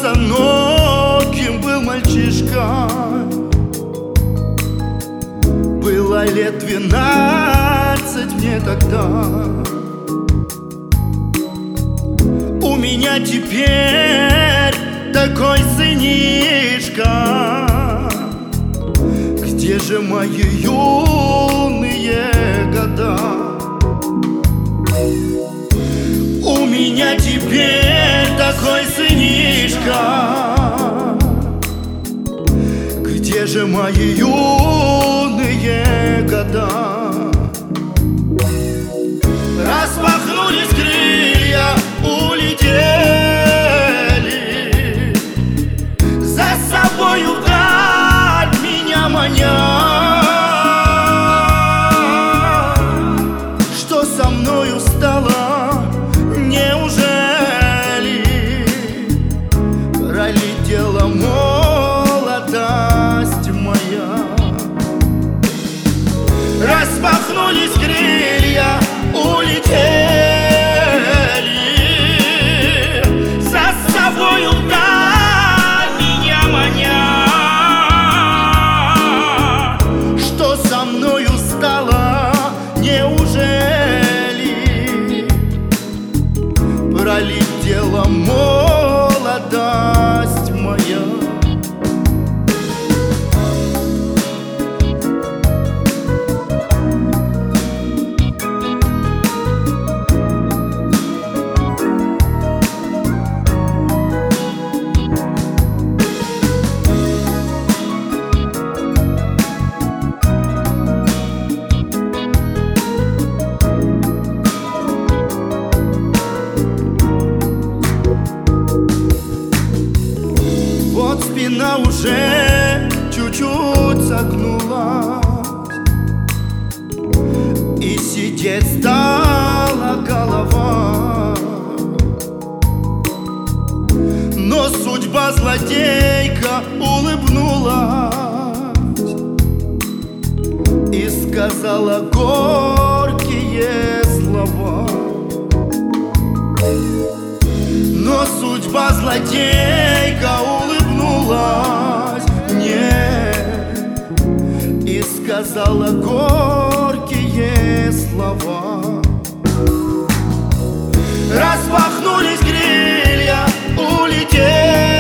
босоногим был мальчишка. Было лет 12 мне тогда. У меня теперь такой сынишка. Где же мои юные года? У меня теперь такой сынишка. Где же мои юные года? Распахнулись крылья, улетели, за собою вдаль меня маня. Что со мною стало? Неужели пролетела молодость моя? Распахнулись крылья, улетели, за собою вдаль меня маня. Что со мною стало? Неужели пролетела молодость моя? Вот спина уже чуть-чуть согнулась, и сидеть стала голова. Но судьба злодейка улыбнулась и сказала горькие слова. Но судьба злодейка улыбнулась мне и сказала горькие слова. Распахнулись крылья, улетели,